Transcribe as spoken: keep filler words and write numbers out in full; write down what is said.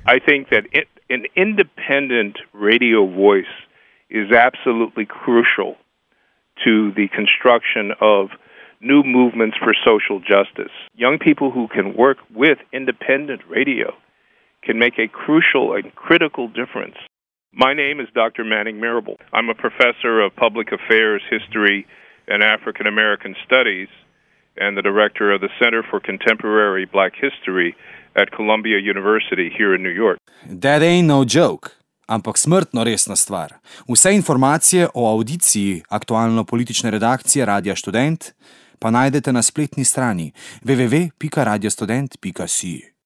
I think that it, an independent radio voice is absolutely crucial to the construction of new movements for social justice. Young people who can work with independent radio can make a crucial and critical difference. My name is Doctor Manning Marable. I'm a professor of public affairs, history, and African American studies, and the director of the Center for Contemporary Black History at Columbia University here in New York. That ain't no joke, ampak smrtno resna stvar. Vse informacije o audiciji aktualno-politične redakcije Radia Študent pa najdete na spletni strani w w w pika radio student pika si.